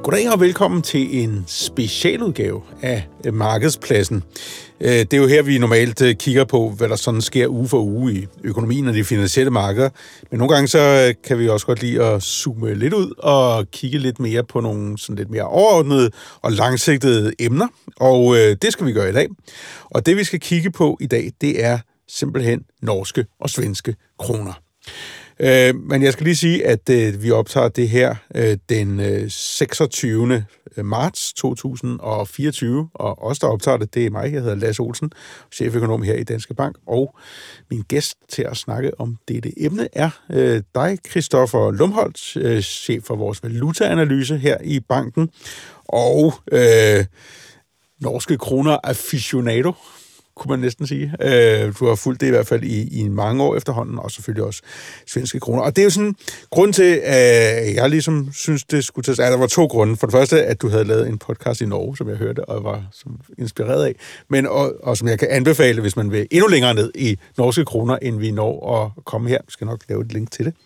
Goddag og velkommen til en specialudgave af Markedspladsen. Det er jo her, vi normalt kigger på, hvad der sådan sker uge for uge i økonomien og de finansielle markeder. Men nogle gange så kan vi også godt lide at zoome lidt ud og kigge lidt mere på nogle sådan lidt mere overordnede og langsigtede emner. Og det skal vi gøre i dag. Og det vi skal kigge på i dag, det er simpelthen norske og svenske kroner. Men jeg skal lige sige, at vi optager det her den 26. marts 2024, og os, der optager det er mig. Jeg hedder Lasse Olsen, cheføkonom her i Danske Bank, og min gæst til at snakke om dette emne er dig, Christoffer Lumholdt, chef for vores valutaanalyse her i banken, og norske kroner aficionado, kunne man næsten sige. Du har fulgt det i hvert fald i mange år efterhånden, og selvfølgelig også svenske kroner. Og det er jo sådan grund til, at jeg ligesom synes, det skulle tages. Der var to grunde. For det første, at du havde lavet en podcast i Norge, som jeg hørte, og var inspireret af, men og som jeg kan anbefale, hvis man vil endnu længere ned i norske kroner, end vi når at komme her. Jeg skal nok lave et link til det.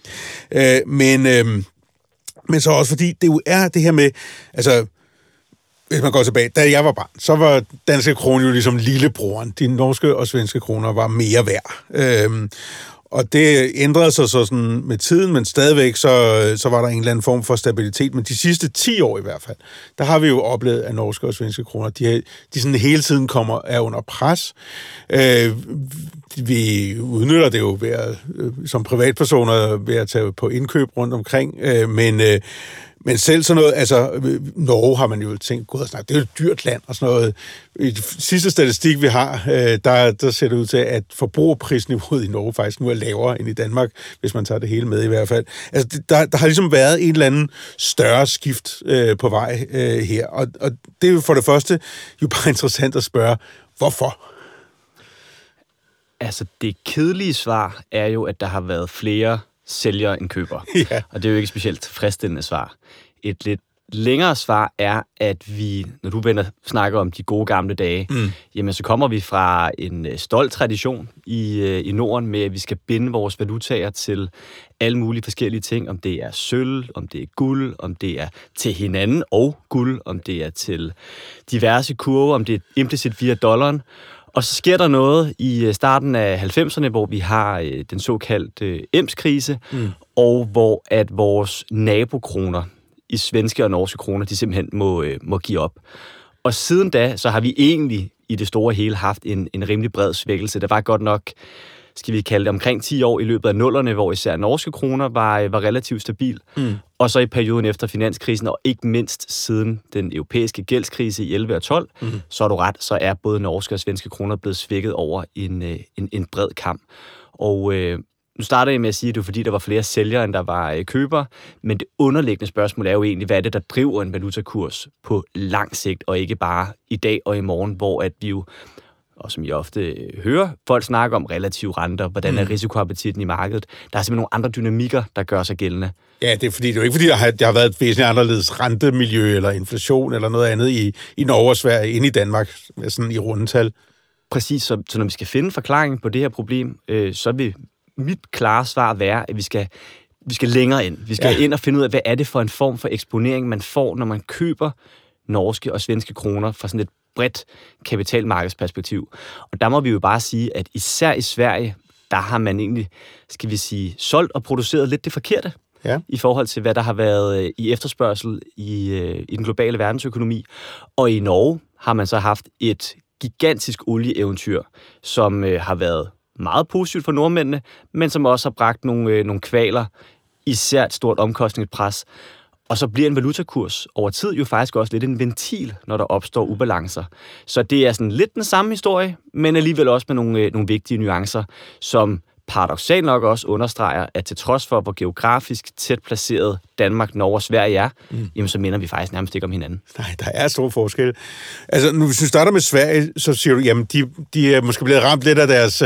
Men så også fordi, det jo er det her med, altså, hvis man går tilbage, da jeg var barn, så var danske kroner jo ligesom lillebroren. De norske og svenske kroner var mere værd. Og det ændrede sig så sådan med tiden, men stadigvæk så var der en eller anden form for stabilitet. Men de sidste 10 år i hvert fald, der har vi jo oplevet, at norske og svenske kroner, de sådan hele tiden er under pres. Vi udnytter det jo som privatpersoner ved at tage på indkøb rundt omkring, men selv sådan noget, altså Norge har man jo tænkt, gud og snak, det er jo et dyrt land og sådan noget. I det sidste statistik, vi har, der ser det ud til, at forbrugerprisniveauet i Norge faktisk nu er lavere end i Danmark, hvis man tager det hele med i hvert fald. Altså der har ligesom været en eller anden større skift på vej her, og det er jo for det første jo bare interessant at spørge, hvorfor? Altså det kedelige svar er jo, at der har været flere sælgere end køber. Ja. Og det er jo ikke et specielt tilfredsstillende svar. Et lidt længere svar er, at vi, når du snakker om de gode gamle dage, jamen så kommer vi fra en stolt tradition i Norden med, at vi skal binde vores valutaer til alle mulige forskellige ting, om det er sølv, om det er guld, om det er til hinanden og guld, om det er til diverse kurver, om det er implicit via dollaren. Og så sker der noget i starten af 90'erne, hvor vi har den såkaldte EMS-krise, og hvor at vores nabokroner i svenske og norske kroner, de simpelthen må give op. Og siden da, så har vi egentlig i det store hele haft en rimelig bred svækkelse. Der var godt nok, skal vi kalde det, omkring 10 år i løbet af 00'erne, hvor især norske kroner var relativt stabil. Og så i perioden efter finanskrisen, og ikke mindst siden den europæiske gældskrise i 11 og 12, så er du ret, så er både norske og svenske kroner blevet svækket over en bred kamp. Og nu starter jeg med at sige, at det er fordi, der var flere sælgere, end der var købere, men det underliggende spørgsmål er jo egentlig, hvad er det, der driver en valutakurs på lang sigt, og ikke bare i dag og i morgen, hvor at vi jo, og som I ofte hører, folk snakker om relative renter, hvordan er risikoappetitten i markedet. Der er simpelthen nogle andre dynamikker, der gør sig gældende. Ja, det er jo ikke fordi, der har været et væsentligt anderledes rentemiljø eller inflation eller noget andet i Norge og Sverige end i Danmark, sådan i rundetal. Præcis, så når vi skal finde forklaringen på det her problem, så vil mit klare svar være, at vi skal længere ind. Vi skal ind og finde ud af, hvad er det for en form for eksponering, man får, når man køber norske og svenske kroner fra sådan et bredt kapitalmarkedsperspektiv. Og der må vi jo bare sige, at især i Sverige, der har man egentlig, skal vi sige, solgt og produceret lidt det forkerte i forhold til, hvad der har været i efterspørgsel i den globale verdensøkonomi. Og i Norge har man så haft et gigantisk olieeventyr, som har været meget positivt for nordmændene, men som også har bragt nogle kvaler, især et stort omkostningspres. Og så bliver en valutakurs over tid jo faktisk også lidt en ventil, når der opstår ubalancer. Så det er sådan lidt den samme historie, men alligevel også med nogle vigtige nuancer, som paradoksalt nok også understreger, at til trods for, hvor geografisk tæt placeret Danmark, Norge og Sverige er, jamen så minder vi faktisk nærmest ikke om hinanden. Nej, der er stor forskel. Altså, nu hvis vi starter med Sverige, så siger du, jamen de er måske blevet ramt lidt af deres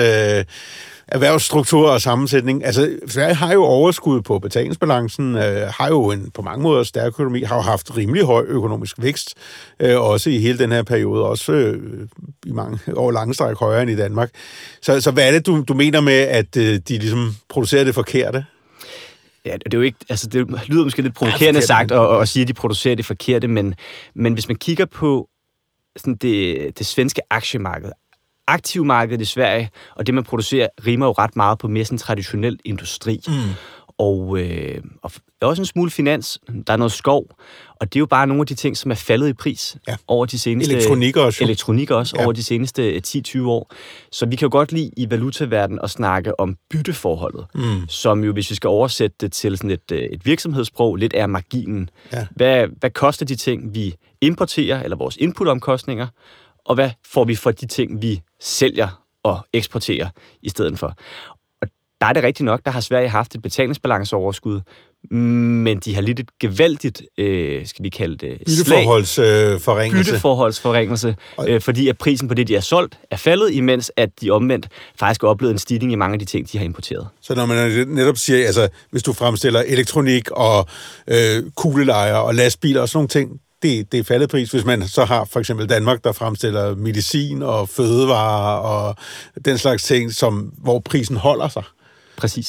erhvervsstruktur og sammensætning. Altså, Sverige har jo overskud på betalingsbalancen, har jo på mange måder stærk økonomi, har jo haft rimelig høj økonomisk vækst, også i hele den her periode, også i mange år langstræk højere end i Danmark. Så hvad er det, du mener med, at de ligesom producerer det forkerte? Ja, det er jo ikke, altså det lyder måske lidt provokerende sagt at sige, at de producerer det forkerte, men hvis man kigger på sådan det svenske aktiemarked, aktivmarkedet i Sverige, og det man producerer, rimer jo ret meget på mere sådan traditionel industri. Og der er også en smule finans, der er noget skov, og det er jo bare nogle af de ting, som er faldet i pris over de seneste... Elektronik også over de seneste 10-20 år. Så vi kan jo godt lide i valutaverdenen at snakke om bytteforholdet, som jo, hvis vi skal oversætte det til sådan et virksomhedssprog, lidt er marginen. Ja. Hvad koster de ting, vi importerer, eller vores inputomkostninger, og hvad får vi for de ting, vi sælger og eksporterer i stedet for? Der er det rigtigt nok, der har Sverige haft et betalingsbalanceoverskud, men de har lidt et gevaldigt, skal vi kalde det, bytteforholdsforringelse, fordi at prisen på det, de har solgt, er faldet, imens at de omvendt faktisk har oplevet en stigning i mange af de ting, de har importeret. Så når man netop siger, altså hvis du fremstiller elektronik og kuglelejer og lastbiler og sådan nogle ting, det er faldet pris, hvis man så har for eksempel Danmark, der fremstiller medicin og fødevarer og den slags ting, hvor prisen holder sig. Præcis.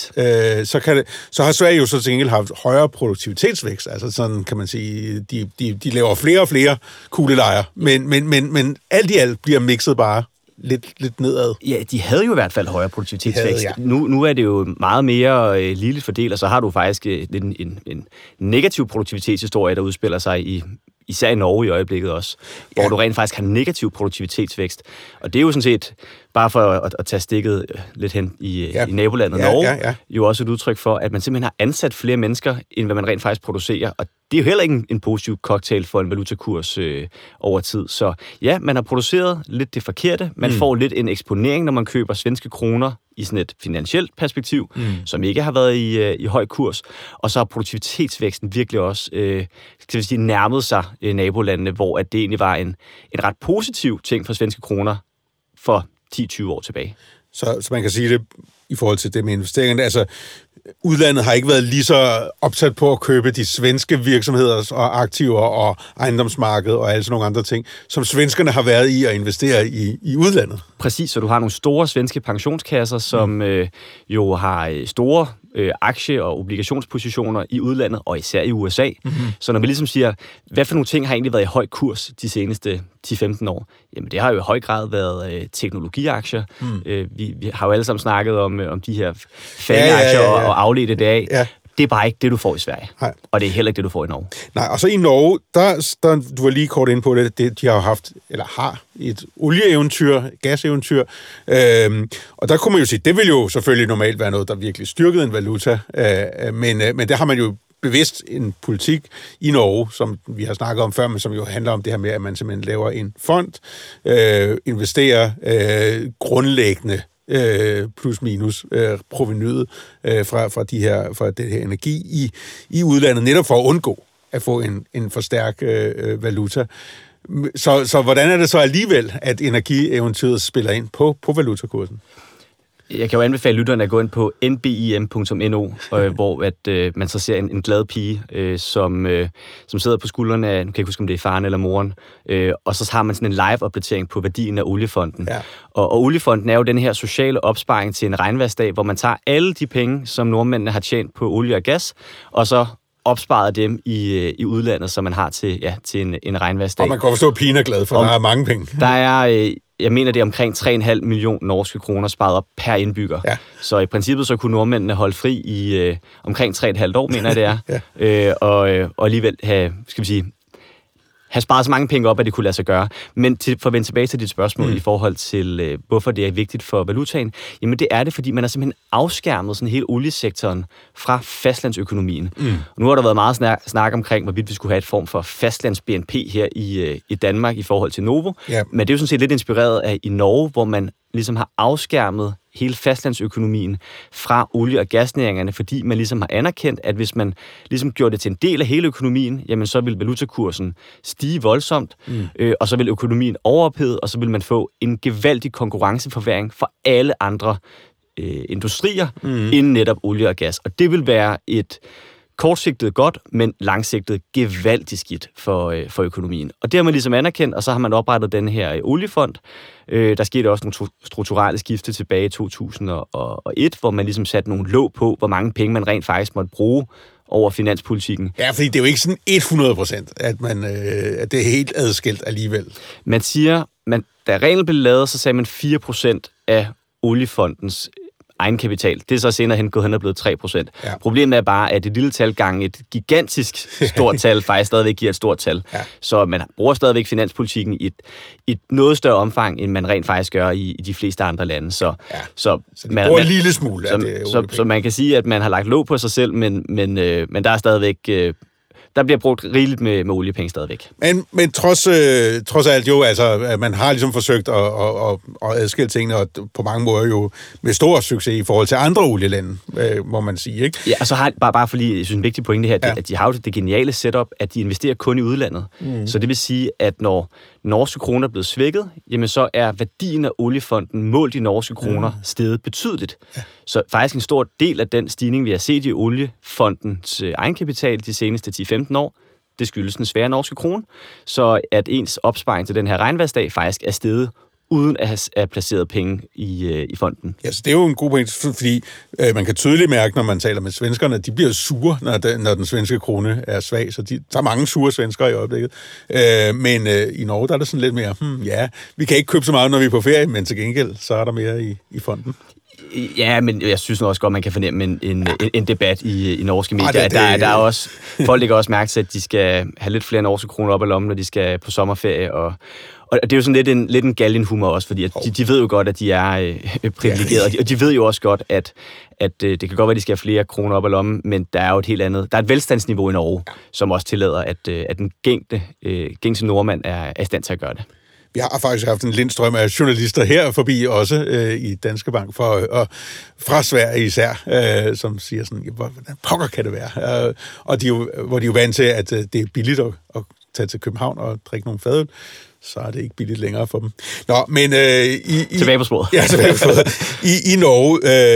Så har Sverige jo så til gengæld haft højere produktivitetsvækst. Altså sådan kan man sige, de laver flere og flere kuglelejer, men alt i alt bliver mixet bare lidt nedad. Ja, de havde jo i hvert fald højere produktivitetsvækst. Nu er det jo meget mere ligeligt fordelt, og så har du faktisk en negativ produktivitetshistorie, der udspiller sig især i Norge i øjeblikket også, hvor du rent faktisk har negativ produktivitetsvækst. Og det er jo sådan set, bare for at tage stikket lidt hen i nabolandet Norge, jo også et udtryk for, at man simpelthen har ansat flere mennesker, end hvad man rent faktisk producerer. Og det er jo heller ikke en positiv cocktail for en valutakurs over tid. Så ja, man har produceret lidt det forkerte. Man får lidt en eksponering, når man køber svenske kroner i sådan et finansielt perspektiv, som ikke har været i høj kurs. Og så har produktivitetsvæksten virkelig også skal vi sige, nærmet sig nabolandene, hvor at det egentlig var en ret positiv ting for svenske kroner for 10-20 år tilbage. Så man kan sige det i forhold til det med investeringerne. Altså, udlandet har ikke været lige så opsat på at købe de svenske virksomheders og aktiver og ejendomsmarked og alle sådan nogle andre ting, som svenskerne har været i at investere i udlandet. Præcis, så du har nogle store svenske pensionskasser, som jo har store aktie- og obligationspositioner i udlandet, og især i USA. Så når vi ligesom siger, hvad for nogle ting har egentlig været i høj kurs de seneste 10-15 år? Jamen det har jo i høj grad været teknologiaktier. Vi har jo alle sammen snakket om de her fangeaktier og afledte det af. Ja. Det er bare ikke det, du får i Sverige. Nej. Og det er heller ikke det, du får i Norge. Nej, og så i Norge, der du var lige kort inde på det, de har jo haft, eller har, et olieeventyr, gaseventyr, og der kunne man jo sige, det vil jo selvfølgelig normalt være noget, der virkelig styrkede en valuta, men der har man jo bevidst en politik i Norge, som vi har snakket om før, men som jo handler om det her med, at man simpelthen laver en fond, investerer grundlæggende plus minus provenyet fra det her energi i udlandet, netop for at undgå at få en for stærk valuta. Så hvordan er det så alligevel, at energieventyret spiller ind på valutakursen? Jeg kan jo anbefale lytterne at gå ind på nbim.no, hvor at, man så ser en glad pige, som sidder på skuldrene af, nu kan jeg ikke huske, om det er faren eller moren, og så har man sådan en live-opdatering på værdien af oliefonden. Ja. Og oliefonden er jo den her sociale opsparing til en regnværsdag, hvor man tager alle de penge, som nordmændene har tjent på olie og gas, og så opsparet dem i udlandet, som man har til en regnværsdag. Og man kan forstå, at pigen er glad, for der er mange penge. Der er, jeg mener, det er omkring 3,5 millioner norske kroner sparet op per indbygger. Ja. Så i princippet så kunne nordmændene holde fri i omkring 3,5 år, mener jeg det er. Og alligevel have sparet så mange penge op, at det kunne lade sig gøre. Men for at vende tilbage til dit spørgsmål i forhold til, hvorfor det er vigtigt for valutaen, jamen det er det, fordi man har simpelthen afskærmet sådan hele oliesektoren fra fastlandsøkonomien. Nu har der været meget snak omkring, hvorvidt vi skulle have et form for fastlands-BNP her i Danmark i forhold til Novo. Ja. Men det er jo sådan set lidt inspireret af i Norge, hvor man ligesom har afskærmet hele fastlandsøkonomien fra olie- og gasnæringerne, fordi man ligesom har anerkendt, at hvis man ligesom gjorde det til en del af hele økonomien, jamen så vil valutakursen stige voldsomt, og så vil økonomien overophede, og så vil man få en gevaldig konkurrenceforværring for alle andre industrier, end netop olie og gas. Og det vil være et kortsigtet godt, men langsigtet gevaldigt skidt for økonomien. Og det har man ligesom anerkendt, og så har man oprettet den her oliefond. Der skete også nogle strukturelle skifte tilbage i 2001, hvor man ligesom satte nogle låg på, hvor mange penge man rent faktisk måtte bruge over finanspolitikken. Ja, fordi det er jo ikke sådan 100%, at det er helt adskilt alligevel. Man siger, da reglen blev lavet, så sagde man 4% af oliefondens egenkapital. Det er så senere gået hen og blevet 3%. Ja. Problemet er bare, at et lille tal gange et gigantisk stort tal faktisk stadigvæk giver et stort tal. Ja. Så man bruger stadigvæk finanspolitikken i et noget større omfang, end man rent faktisk gør i de fleste andre lande. Så man bruger en lille smule af det. Så man kan sige, at man har lagt låg på sig selv, men der er stadigvæk... Der bliver brugt rigeligt med oliepenge stadigvæk. Men trods alt jo, altså, man har ligesom forsøgt at adskille tingene, og på mange måder jo med stor succes i forhold til andre olielande, må man sige, ikke? Ja, og så har bare fordi, jeg synes, en vigtig pointe her, at de har jo det geniale setup, at de investerer kun i udlandet. Så det vil sige, at når norske kroner er blevet svækket, jamen så er værdien af oliefonden målt i norske kroner steget betydeligt. Ja. Så faktisk en stor del af den stigning, vi har set i oliefondens egenkapital de seneste 10-15 år, det skyldes den svære norske krone, så at ens opsparing til den her regnvejrsdag faktisk er steget uden at have placeret penge i fonden. Ja, så det er jo en god point, fordi man kan tydeligt mærke, når man taler med svenskerne, at de bliver sure, når den svenske krone er svag, så der er mange sure svenskere i øjeblikket. Men i Norge, der er det sådan lidt mere, vi kan ikke købe så meget, når vi er på ferie, men til gengæld, så er der mere i fonden. Ja, men jeg synes også godt, man kan fornemme en debat i norske medier. Der er også, folk lægger også mærke til, at de skal have lidt flere norske kroner op ad lommen, når de skal på sommerferie, og det er jo sådan lidt en galgenhumor også, fordi at de ved jo godt, at de er privilegerede, og de ved jo også godt, at det kan godt være, at de skal have flere kroner op ad lommen, men der er jo et helt andet. Der er et velstandsniveau i Norge, som også tillader, at den gængse nordmand er i stand til at gøre det. Vi har faktisk haft en lindstrøm af journalister her forbi, også i Danske Bank, fra Sverige især, som siger sådan, hvordan pokker kan det være? Og hvor de er jo vant til, at det er billigt at tage til København og drikke nogle fadøl, så er det ikke billigt længere for dem. Nå, men... tilbage på sporet. Ja, tilbage på sporet. I Norge,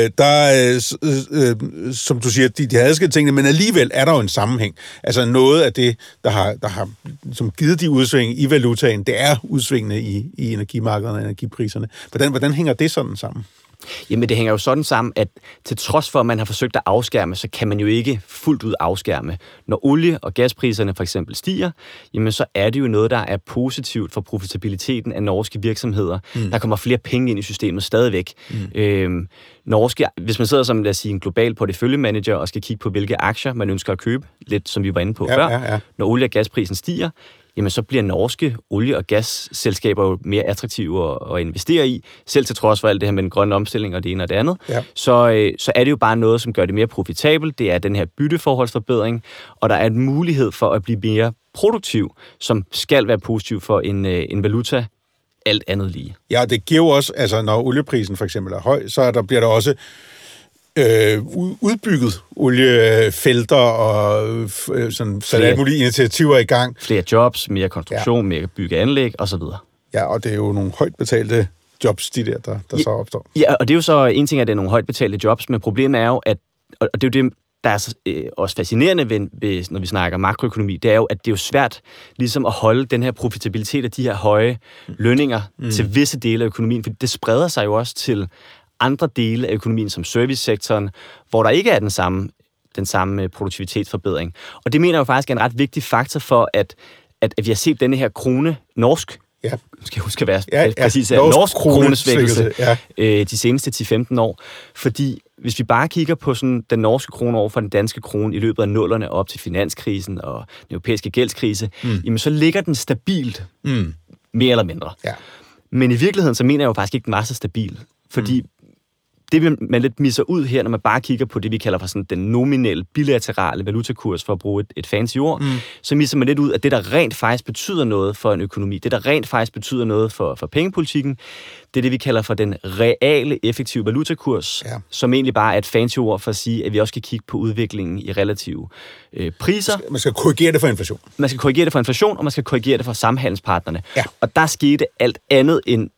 som du siger, de har adskilt tingene, men alligevel er der jo en sammenhæng. Altså noget af det, der har som givet de udsving i valutaen, det er udsvingene i energimarkederne og energipriserne. Hvordan hænger det sådan sammen? Jamen, det hænger jo sådan sammen, at til trods for, at man har forsøgt at afskærme, så kan man jo ikke fuldt ud afskærme. Når olie- og gaspriserne for eksempel stiger, jamen så er det jo noget, der er positivt for profitabiliteten af norske virksomheder. Der kommer flere penge ind i systemet stadigvæk. Hvis man sidder som, lad os sige, en global porteføljemanager og skal kigge på, hvilke aktier man ønsker at købe, lidt som vi var inde på før, når olie- og gasprisen stiger, jamen så bliver norske olie- og gasselskaber jo mere attraktive at investere i, selv til trods for alt det her med den grønne omstilling og det ene og det andet. Ja. Så er det jo bare noget, som gør det mere profitabelt. Det er den her bytteforholdsforbedring, og der er en mulighed for at blive mere produktiv, som skal være positiv for en valuta, alt andet lige. Ja, det giver jo også, altså når olieprisen for eksempel er høj, så bliver der også udbygget oliefelter og sådan alle mulige initiativer i gang. Flere jobs, mere konstruktion, mere byggeanlæg osv. Ja, og det er jo nogle højt betalte jobs, der så opstår. Ja, og det er jo så en ting, at det er nogle højt betalte jobs, men problemet er jo, at, og det er jo det, der er også fascinerende ved, når vi snakker makroøkonomi, det er jo, at det er jo svært ligesom at holde den her profitabilitet af de her høje lønninger til visse dele af økonomien, for det spreder sig jo også til andre dele af økonomien, som servicesektoren, hvor der ikke er den samme produktivitetsforbedring. Og det mener jeg jo faktisk er en ret vigtig faktor for, at vi har set denne her norsk kronesvækkelse de seneste 10-15 år. Fordi hvis vi bare kigger på sådan den norske krone over for den danske krone i løbet af 00'erne op til finanskrisen og den europæiske gældskrise, jamen så ligger den stabilt, mere eller mindre. Ja. Men i virkeligheden, så mener jeg jo faktisk ikke, den var så stabil. Fordi det, man lidt misser ud her, når man bare kigger på det, vi kalder for sådan den nominelle, bilaterale valutakurs, for at bruge et fancy ord, så misser man lidt ud af det, der rent faktisk betyder noget for en økonomi. Det, der rent faktisk betyder noget for pengepolitikken, det er det, vi kalder for den reale, effektive valutakurs, som egentlig bare er et fancy ord for at sige, at vi også skal kigge på udviklingen i relative priser. Man skal korrigere det for inflation. Man skal korrigere det for inflation, og man skal korrigere det for samhandelspartnerne. Ja. Og der skete alt andet end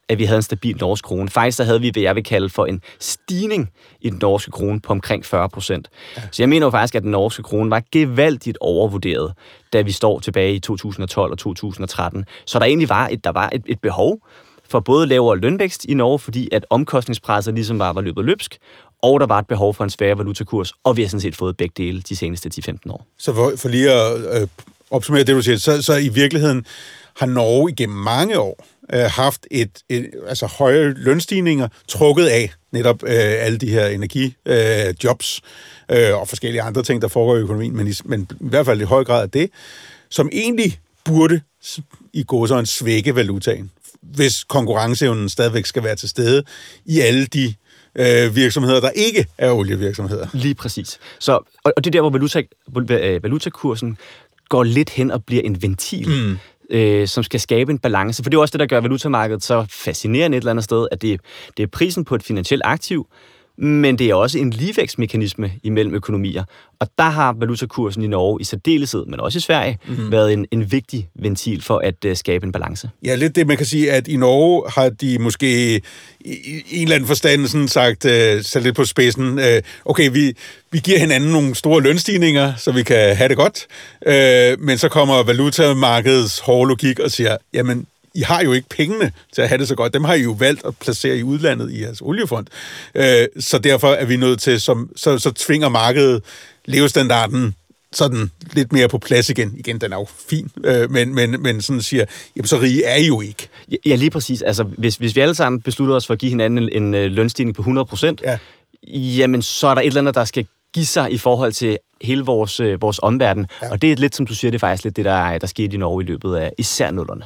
at vi havde en stabil norsk krone. Faktisk så havde vi, hvad jeg vil kalde for en stigning i den norske krone på omkring 40%. Ja. Så jeg mener jo faktisk, at den norske krone var gevaldigt overvurderet, da vi står tilbage i 2012 og 2013. Så der egentlig var et behov for både lavere lønvækst i Norge, fordi at omkostningspresset ligesom var løbet løbsk, og der var et behov for en svær valutakurs, og vi har sådan set fået begge dele de seneste 10-15 år. Så for lige at opsummere det, du siger, så i virkeligheden har Norge igennem mange år haft altså høje lønstigninger, trukket af netop alle de her energijobs og forskellige andre ting, der foregår i økonomien, men i hvert fald i høj grad af det, som egentlig burde i gåseøjne svække valutaen, hvis konkurrenceevnen stadigvæk skal være til stede i alle de virksomheder, der ikke er olievirksomheder. Lige præcis. Så, og det er der, hvor valutakursen går lidt hen og bliver en ventil, som skal skabe en balance. For det er også det, der gør valutamarkedet så fascinerende et eller andet sted, at det er prisen på et finansielt aktiv, men det er også en ligevægtsmekanisme imellem økonomier. Og der har valutakursen i Norge i særdeleshed, men også i Sverige, været en vigtig ventil for at skabe en balance. Ja, lidt det, man kan sige, at i Norge har de måske i en eller anden forstand sådan sagt, sat lidt på spidsen, okay, vi giver hinanden nogle store lønstigninger, så vi kan have det godt, men så kommer valutamarkedets hårde logik og siger, jamen, I har jo ikke pengene til at have det så godt. Dem har I jo valgt at placere i udlandet i jeres oliefond. Så derfor er vi nødt til, så tvinger markedet levestandarden sådan lidt mere på plads igen. Igen, den er jo fin, men sådan siger, jamen så rige er I jo ikke. Ja, lige præcis. Altså, hvis vi alle sammen beslutter os for at give hinanden en lønstigning på 100%, jamen så er der et eller andet, der skal give sig i forhold til hele vores omverden. Ja. Og det er lidt, som du siger, det er faktisk lidt det, der skete i Norge i løbet af især 00'erne.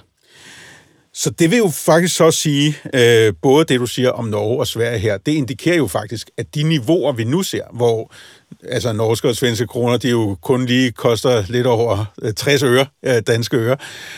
Så det vil jo faktisk så sige, både det, du siger om Norge og Sverige her, det indikerer jo faktisk, at de niveauer, vi nu ser, hvor altså norske og svenske kroner, de jo kun lige koster lidt over 60 øre, danske øre,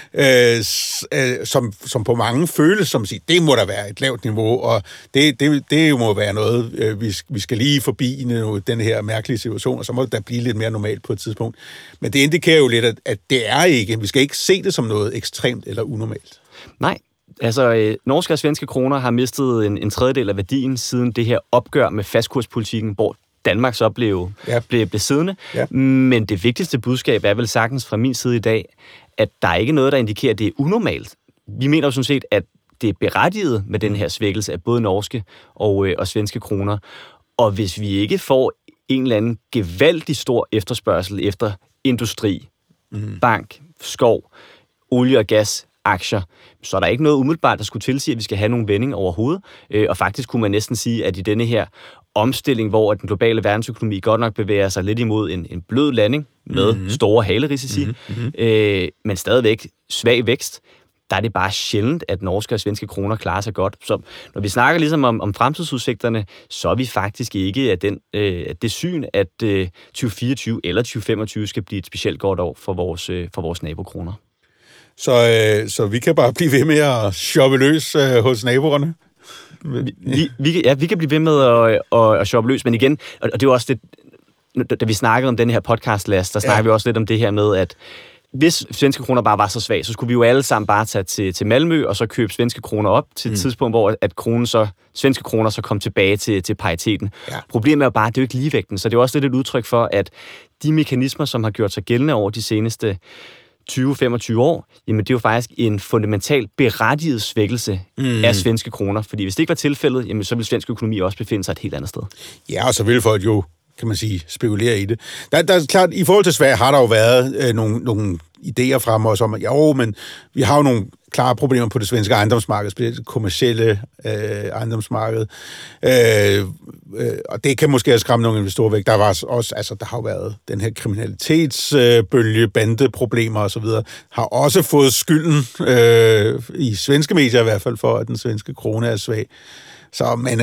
som på mange føles som at sige, det må da være et lavt niveau, og det må være noget, vi skal lige forbi i den her mærkelige situation, og så må det da blive lidt mere normalt på et tidspunkt. Men det indikerer jo lidt, at det er ikke, vi skal ikke se det som noget ekstremt eller unormalt. Nej, altså norske og svenske kroner har mistet en tredjedel af værdien siden det her opgør med fastkurspolitikken, hvor Danmark så blev siddende. Ja. Men det vigtigste budskab er vel sagtens fra min side i dag, at der er ikke noget, der indikerer, at det er unormalt. Vi mener jo sådan set, at det er berettiget med den her svækkelse af både norske og svenske kroner. Og hvis vi ikke får en eller anden gevaldig stor efterspørgsel efter industri, bank, skov, olie og gas, aktier, så er der ikke noget umiddelbart, der skulle tilsige, at vi skal have nogle vending overhovedet. Og faktisk kunne man næsten sige, at i denne her omstilling, hvor den globale verdensøkonomi godt nok bevæger sig lidt imod en blød landing med store halerisici, men stadigvæk svag vækst, der er det bare sjældent, at norske og svenske kroner klarer sig godt. Så når vi snakker ligesom om fremtidsudsigterne, så er vi faktisk ikke af det syn, at 2024 eller 2025 skal blive et specielt godt år for vores nabokroner. Så vi kan bare blive ved med at shoppe løs hos naboerne? Vi kan blive ved med at shoppe løs, men igen, og det er jo også det, da vi snakkede om den her podcast-last, der snakker vi også lidt om det her med, at hvis svenske kroner bare var så svag, så skulle vi jo alle sammen bare tage til Malmø og så købe svenske kroner op til et tidspunkt, hvor at svenske kroner så kom tilbage til pariteten. Ja. Problemet er jo bare, at det er jo ikke ligevægten, så det er også lidt et udtryk for, at de mekanismer, som har gjort sig gældende over de seneste 20-25 år, jamen det er jo faktisk en fundamental berettiget svækkelse af svenske kroner. Fordi hvis det ikke var tilfældet, jamen så ville svensk økonomi også befinde sig et helt andet sted. Ja, og så vil folk jo, kan man sige, spekulere i det. Der er klart, i forhold til Sverige har der jo været nogle idéer frem os om, at men vi har jo nogle klare problemer på det svenske ejendomsmarked, det kommercielle ejendomsmarked. Og det kan måske have skræmt nogle investorer væk. Der var også, altså der har jo været den her kriminalitetsbølge, bandeproblemer og så videre, har også fået skylden i svenske medier i hvert fald for, at den svenske krone er svag. Så, men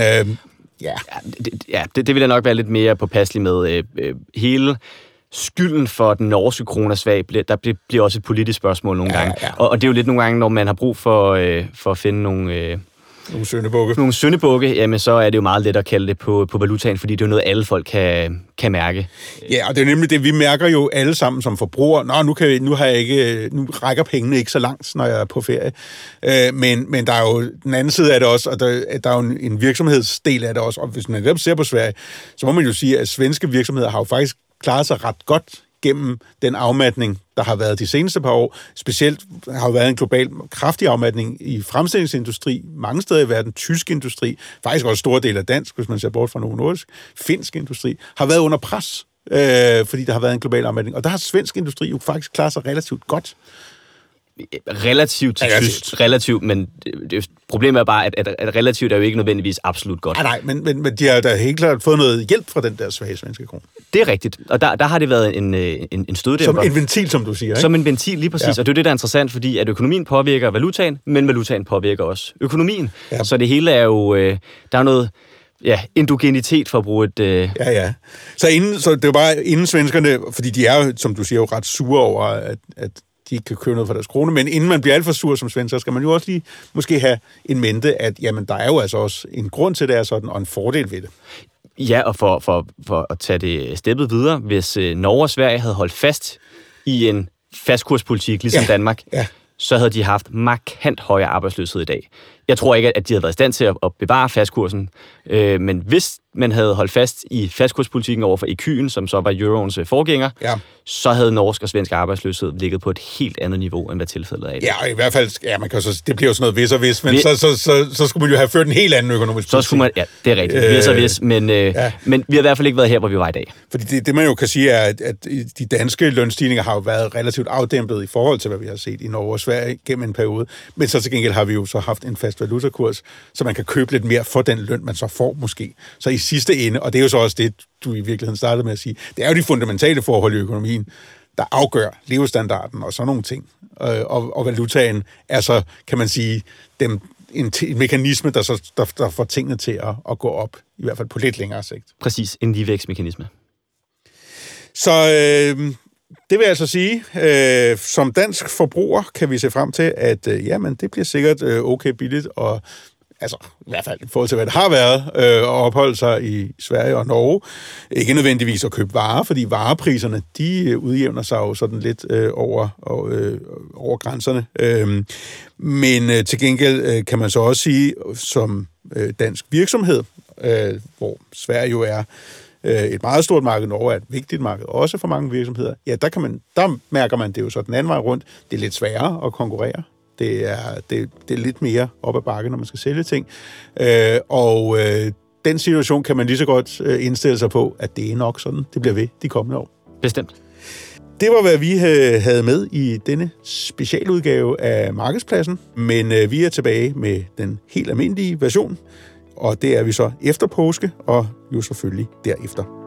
det vil jeg nok være lidt mere påpasselig med. Hele skylden for den norske krone svag, der bliver også et politisk spørgsmål nogle gange. Ja. Og det er jo lidt nogle gange, når man har brug for at finde Nogle syndebukke, jamen så er det jo meget let at kalde det på valutaen, fordi det er jo noget, alle folk kan mærke. Ja, og det er nemlig det, vi mærker jo alle sammen som forbrugere. Nu rækker pengene ikke så langt, når jeg er på ferie. Men der er jo den anden side af det også, og der er jo en virksomhedsdel af det også. Og hvis man netop ser på Sverige, så må man jo sige, at svenske virksomheder har jo faktisk klaret sig ret godt gennem den afmatning, der har været de seneste par år. Specielt har jo været en global kraftig afmatning i fremstillingsindustri, mange steder i verden, tysk industri, faktisk også store dele af dansk, hvis man ser bort fra Novo Nordisk, finsk industri, har været under pres, fordi der har været en global afmatning. Og der har svensk industri jo faktisk klaret sig relativt godt. Relativt, men problemet er bare, at relativt er jo ikke nødvendigvis absolut godt. Nej, men de har da helt klart fået noget hjælp fra den der svage svenske krone. Det er rigtigt, og der har det været en støddæmper. Som en ventil, som du siger, ikke? Som en ventil, lige præcis, ja. Og det er det, der er interessant, fordi at økonomien påvirker valutaen, men valutaen påvirker også økonomien. Ja. Så det hele er jo, der er noget... Ja, endogenitet for at bruge et... Ja. Så det er bare inden svenskerne, fordi de er, som du siger, jo ret sure over, at de ikke kan købe noget for deres krone, men inden man bliver alt for sur som svensker, skal man jo også lige måske have en mente, at jamen, der er jo altså også en grund til, det er sådan, og en fordel ved det. Ja, og for at tage det steppet videre, hvis Norge og Sverige havde holdt fast i en fastkurspolitik, ligesom Danmark, så havde de haft markant højere arbejdsløshed i dag. Jeg tror ikke, at de havde været i stand til at bevare fastkursen, men hvis man havde holdt fast i fastkurspolitikken over for EQ'en, som så var euroens forgænger, så havde norsk og svensk arbejdsløshed ligget på et helt andet niveau, end hvad tilfældet er i dag. Ja, og i hvert fald, man kan så, det bliver jo sådan noget vis og vis, men så skulle man jo have ført en helt anden økonomisk politik. Så skulle man, ja, det er rigtigt, vis og vis, men vi har i hvert fald ikke været her, hvor vi var i dag. Fordi det man jo kan sige er, at de danske lønstigninger har jo været relativt afdæmpet i forhold til, hvad vi har set i Norge og Sverige gennem en periode, men så til gengæld har vi jo så haft en fast valutakurs, så man kan købe lidt mere for den løn, man så får måske. Så i sidste ende, og det er jo så også det, du i virkeligheden startede med at sige, det er jo de fundamentale forhold i økonomien, der afgør levestandarden og sådan nogle ting. Og valutaen er så, kan man sige, en mekanisme, der får tingene til at gå op, i hvert fald på lidt længere sigt. Præcis, en ligevægtsmekanisme. Så det vil altså sige, som dansk forbruger kan vi se frem til, at jamen, det bliver sikkert okay billigt, og altså i hvert fald i forhold til, hvad det har været, at opholde sig i Sverige og Norge. Ikke nødvendigvis at købe varer, fordi varepriserne, de udjævner sig jo sådan lidt over grænserne. Men til gengæld kan man så også sige, som dansk virksomhed, hvor Sverige jo er et meget stort marked, Norge er et vigtigt marked, også for mange virksomheder, ja, der mærker man det jo så den anden vej rundt. Det er lidt sværere at konkurrere. Det er lidt mere op ad bakke, når man skal sælge ting. Den situation kan man lige så godt indstille sig på, at det er nok sådan, det bliver ved de kommende år. Bestemt. Det var, hvad vi havde med i denne specialudgave af Markedspladsen, men vi er tilbage med den helt almindelige version, og det er vi så efter påske, og jo selvfølgelig derefter.